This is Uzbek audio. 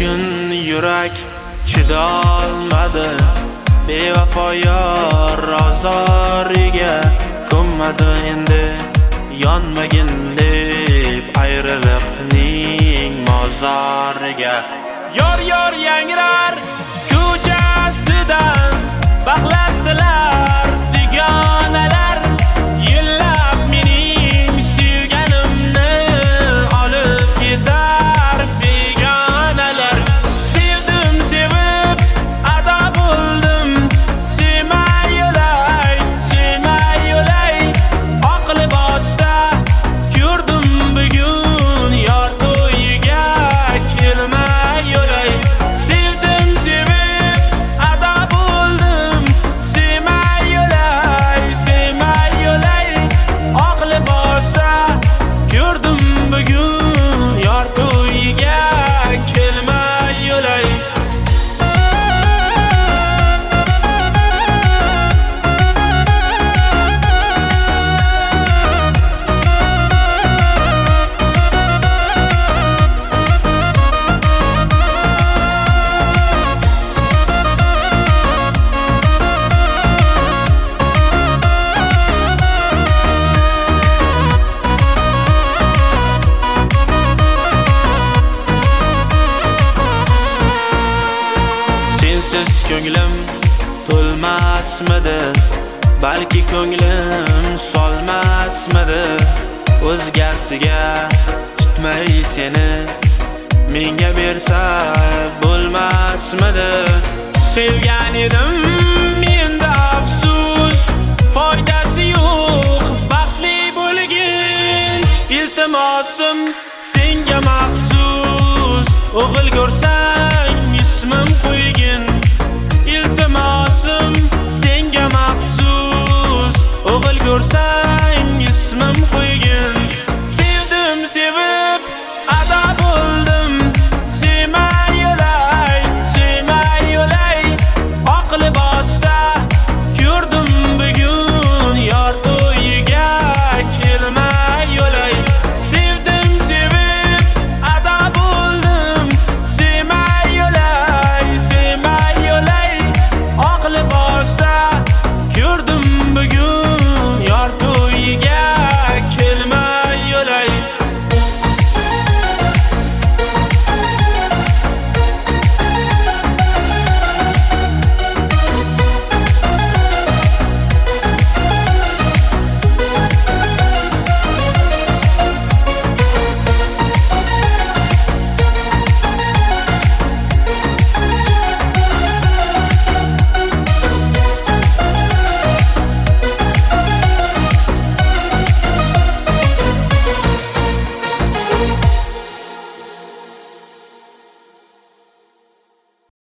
kun yurak chidolmadi, bevafo yor rozoriga ko'nmadi endi. Yonmagin deb ayriliqning mozoriga. Yor yangrar ko'chasidan, baxlatdilar dugonalar. Yillab mening sevganimni olib ketar begonalar. Sevdim sevib ado bo'ldim, sevmay yo'lay oq libosda ko'rdim bugun yor to'yiga kelmay yo'lay. Sevdim sevib ado bo'ldim, sevmay yo'lay oq libosda ko'rdim bugun yor to'yiga kelmay yo'lay. Sensiz ko'nglim to'lmasmidi, balki ko'nglim solmasmidi. O'zgasiga tutmay seni menga bersa bo'lmasmidi? Sevgan edim menda afsus, foydasi yo'q baxtli bo'lgin. Iltimosim senga maxsus, o'g'il ko'rsa